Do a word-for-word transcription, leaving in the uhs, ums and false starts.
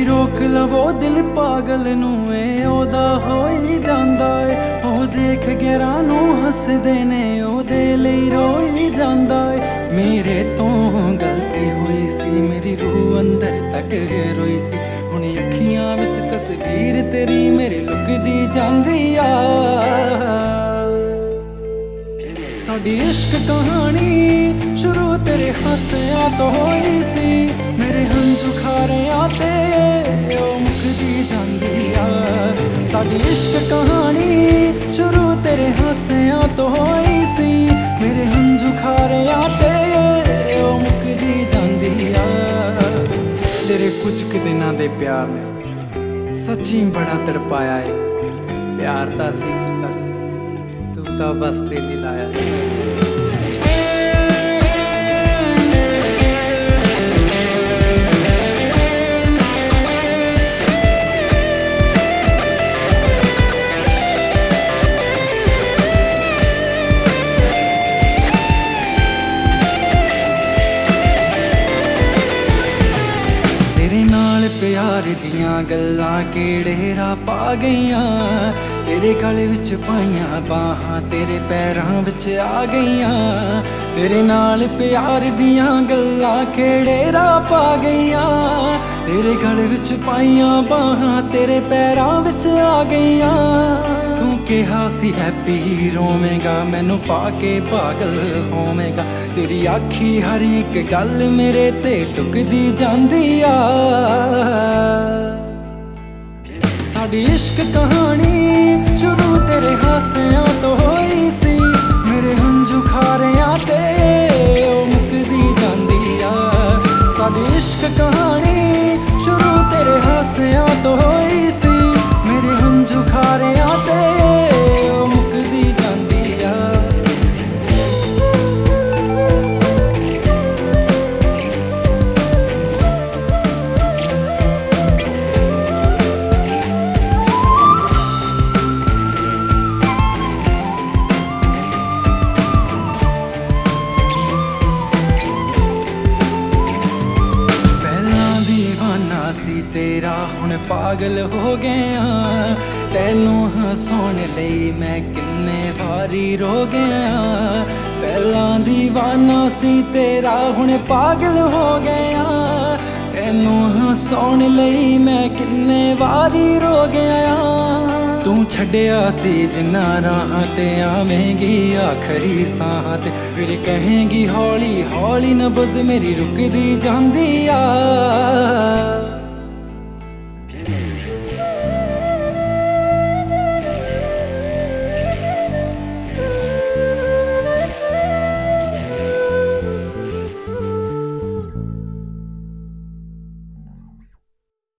रोक लवो दिल पागल नू ए ओदा होई जांदा ए ओ देख गैरां नू हसदे ने ओदे लई रोई जांदा ए मेरे तो गलती होई सी मेरी रूह अंदर तक रोई सी हुण अखियां विच तस्वीर तेरी मेरे लुकदी जांदी आ साडी इश्क कहानी शुरू तेरे हासियां तो होई सी मेरे हंझू खारियां ते ओ मुकदी जांदी आ साडी इश्क कहानी शुरू तेरे हासियां तो होई सी मेरे हंझू खारियां ते ओ मुकदी जांदी आ तेरे कुछ क दिनां दे प्यार ने सच्ची बड़ा तड़पाया है प्यार तां सी कीता सी तू तां बस दिल ही लाया है तेरे नाल प्यार दियां गल्लां केड़े राह पा गईयां तेरे गले विच पाइयां बाहां तेरे पैरां विच आ गईयां तेरे नाल प्यार दियां गल्लां केड़े राह पा गईयां तेरे गले विच पाइयां बाहां तेरे पैरां विच आ गईयां तू कहा सी हैप्पी रोवेगा मैनू पाके पागल होवेगा तेरी आखी हर एक गल मेरे ते टुकदी जांदी आ साडी इश्क कहानी शुरू तेरे हासियां तो होई सी मेरे हंझू खारियां ते ओ मुकदी जांदी आ साडी इश्क कहानी शुरू तेरे हासियां तो होई सी मेरे हंझू खारियां ते ओ मुकदी जांदी आ सी तेरा हुण पागल हो गया तैनू हसाउण लई मैं किन्ने वारी रो गया पहलां दीवाना सी तेरा हुण पागल हो गया तैनू हसाउण लई मैं किन्ने वारी रो गया तू छड्डिया सी जिन्ना राह ते आवेंगी आखरी साह ते फिर कहेंगी हौली हौली नब्ज़ मेरी रुकदी जांदी आ